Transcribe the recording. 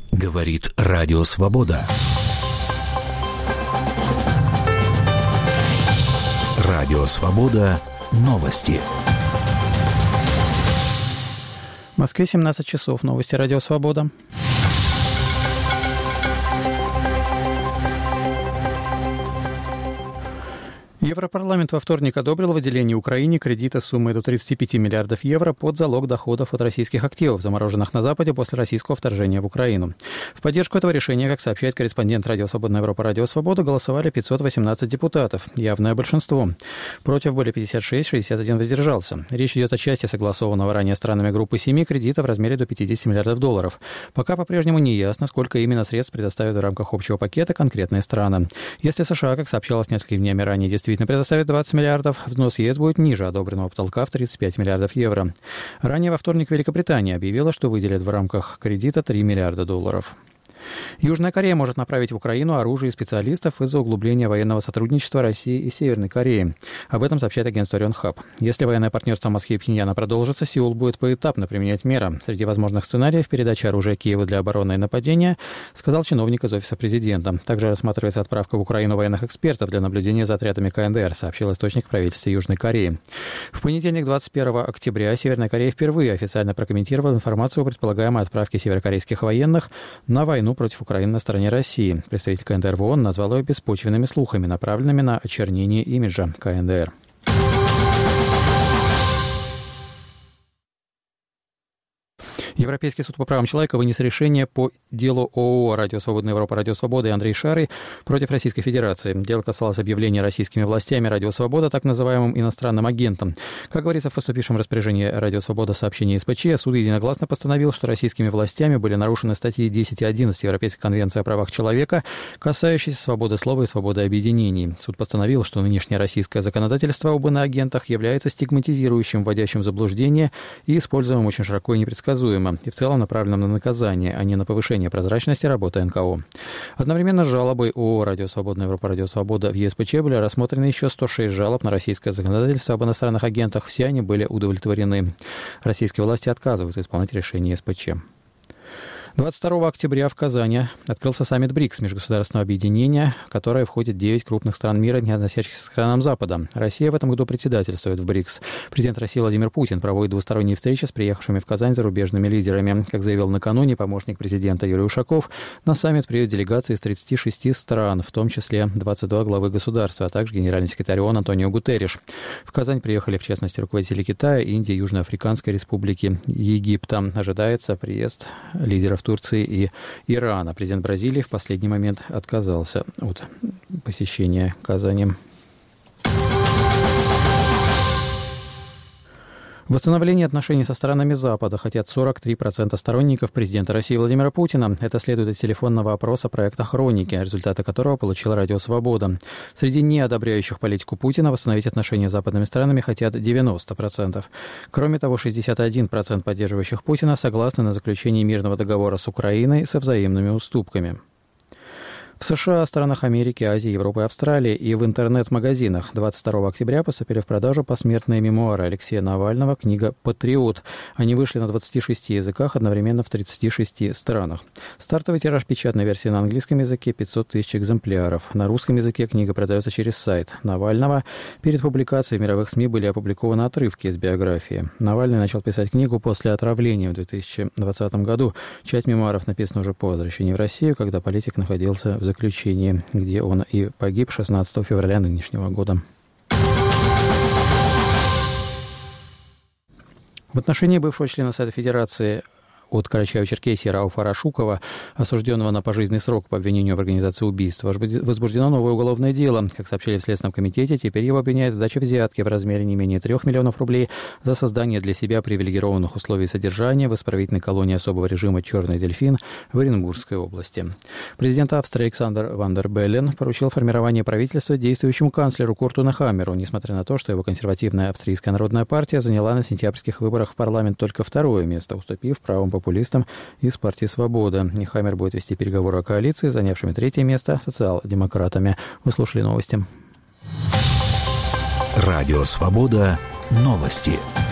Говорит Радио Свобода. Радио Свобода. Новости. В Москве 17 часов. Новости Радио Свобода. Европарламент во вторник одобрил выделение Украине кредита суммой до 35 миллиардов евро под залог доходов от российских активов, замороженных на Западе после российского вторжения в Украину. В поддержку этого решения, как сообщает корреспондент Радио Свободная Европа Радио Свобода, голосовали 518 депутатов, явное большинство. Против были 56, 61 воздержался. Речь идет о части согласованного ранее странами группы 7 кредита в размере до 50 миллиардов долларов. Пока по-прежнему не ясно, сколько именно средств предоставят в рамках общего пакета конкретные страны. Если США, как сообщалось несколькими днями ранее, действительно предоставит 20 миллиардов, взнос ЕС будет ниже одобренного потолка в 35 миллиардов евро. Ранее во вторник Великобритания объявила, что выделит в рамках кредита 3 миллиарда долларов. Южная Корея может направить в Украину оружие и специалистов из-за углубления военного сотрудничества России и Северной Кореи. Об этом сообщает агентство Рёнхаб. Если военное партнерство Москвы и Пхеньяна продолжится, Сеул будет поэтапно применять меры. Среди возможных сценариев передача оружия Киеву для обороны и нападения, сказал чиновник из Офиса президента. Также рассматривается отправка в Украину военных экспертов для наблюдения за отрядами КНДР, сообщил источник в правительстве Южной Кореи. В понедельник, 21 октября, Северная Корея впервые официально прокомментировала информацию о предполагаемой отправке северокорейских военных на войну против Украины на стороне России. Представитель КНДР в ООН назвал ее беспочвенными слухами, направленными на очернение имиджа КНДР. Европейский суд по правам человека вынес решение по делу ООО «Радио Свободная Европа Радио Свобода» и Андрей Шарый против Российской Федерации. Дело касалось объявления российскими властями «Радио Свобода» так называемым иностранным агентом. Как говорится в поступившем распоряжении «Радио Свобода» сообщении СПЧ, суд единогласно постановил, что российскими властями были нарушены статьи 10 и 11 Европейской конвенции о правах человека, касающиеся свободы слова и свободы объединений. Суд постановил, что нынешнее российское законодательство об иноагентах является стигматизирующим, вводящим в заблуждение и используемым очень широко и непредсказуемо, и в целом направленным на наказание, а не на повышение прозрачности работы НКО. Одновременно с жалобой ООО «Радио Свободная Европа Радио Свобода» в ЕСПЧ были рассмотрены еще 106 жалоб на российское законодательство об иностранных агентах. Все они были удовлетворены. Российские власти отказываются исполнять решение ЕСПЧ. 22 октября в Казани открылся саммит БРИКС, межгосударственного объединения, в которое входит 9 крупных стран мира, не относящихся к странам Запада. Россия в этом году председательствует в БРИКС. Президент России Владимир Путин проводит двусторонние встречи с приехавшими в Казань зарубежными лидерами. Как заявил накануне помощник президента Юрий Ушаков, на саммит приедут делегации из 36 стран, в том числе 22 главы государства, а также генеральный секретарь ООН Антонио Гутерриш. В Казань приехали, в частности, руководители Китая, Индии, Южноафриканской Республики, Египта. Ожидается приезд лидеров Турции и Ирана. Президент Бразилии в последний момент отказался от посещения Казани. Восстановление отношений со странами Запада хотят 43% сторонников президента России Владимира Путина. Это следует из телефонного опроса проекта «Хроники», результаты которого получил Радио Свобода. Среди неодобряющих политику Путина восстановить отношения с западными странами хотят 90%. Кроме того, 61% поддерживающих Путина согласны на заключение мирного договора с Украиной со взаимными уступками. В США, странах Америки, Азии, Европы и Австралии и в интернет-магазинах 22 октября поступили в продажу посмертные мемуары Алексея Навального, книга «Патриот». Они вышли на 26 языках одновременно в 36 странах. Стартовый тираж печатной версии на английском языке 500 тысяч экземпляров. На русском языке книга продается через сайт Навального. Перед публикацией в мировых СМИ были опубликованы отрывки из биографии. Навальный начал писать книгу после отравления в 2020 году. Часть мемуаров написана уже по возвращении в Россию, когда политик находился в заключении, где он и погиб 16 февраля нынешнего года. В отношении бывшего члена Совета Федерации от Карачаево-Черкесии Рауфа Рашукова, осужденного на пожизненный срок по обвинению в организации убийства, возбуждено новое уголовное дело. Как сообщили в Следственном комитете, теперь его обвиняют в даче взятки в размере не менее 3 миллионов рублей за создание для себя привилегированных условий содержания в исправительной колонии особого режима «Черный дельфин» в Оренбургской области. Президент Австрии Александр Ван дер Беллен поручил формирование правительства действующему канцлеру Курту Нехаммеру, несмотря на то, что его консервативная Австрийская народная партия заняла на сентябрьских выборах в парламент только 2-е место, уступив правым популистам из партии «Свобода». Нехаммер будет вести переговоры о коалиции, занявшими 3-е место социал-демократами. Вы слушали новости. Радио «Свобода». Новости.